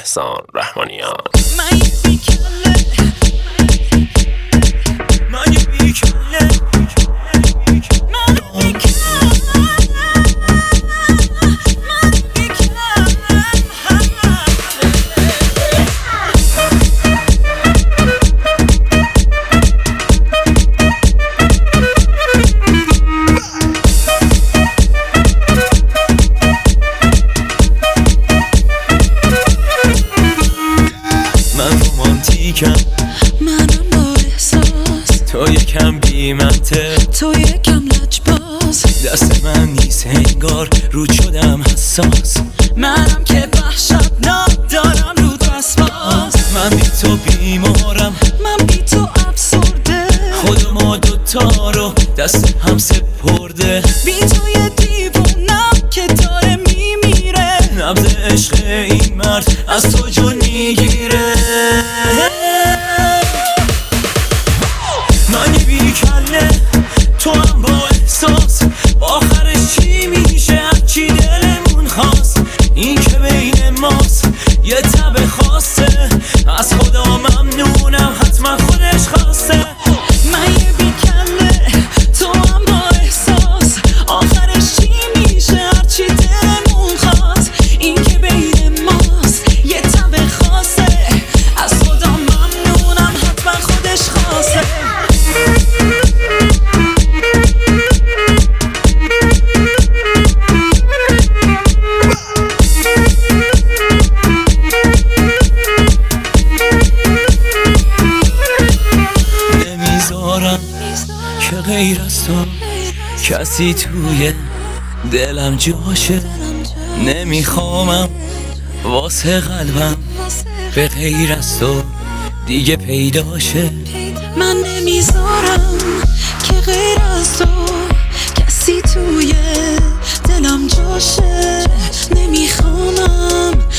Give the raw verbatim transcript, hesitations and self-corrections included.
احسان رحمانیان. من یه بیکله من یه بیکله من بیکله منم با احساس، تو یکم بی منطق، تو یکم لجباز، دست من نیست انگار رود شدم حساس. منم که وحشتناک دارم رو وسواس. من بی تو بیمارم، من بی تو افسرده، خود ما دوتا رو دست هم سپرده. بی تو یه دیوونم که داره میمیره، نبض عشق این مرد از تو جون میگیره. من یه بیکله تو هم با احساس، آخرش چی میشه هرچی دلمون خواست. این که بین ماست یه تب خاصه، از خدا ممنونم حتما خودش خواسته. من یه بیکله تو هم با احساس، آخرش چی میشه هرچی دلمون خواست. این که بین ماست یه تب خاصه، از خدا ممنونم حتما خودش خواسته. نمیذارم که غیر از تو کسی توی دلم جاشه. نمیخوامم واسه قلبم به غیر از تو دیگه پیداشه. من نمیذارم که غیر از تو کسی توی دلم جاشه. نمیخوامم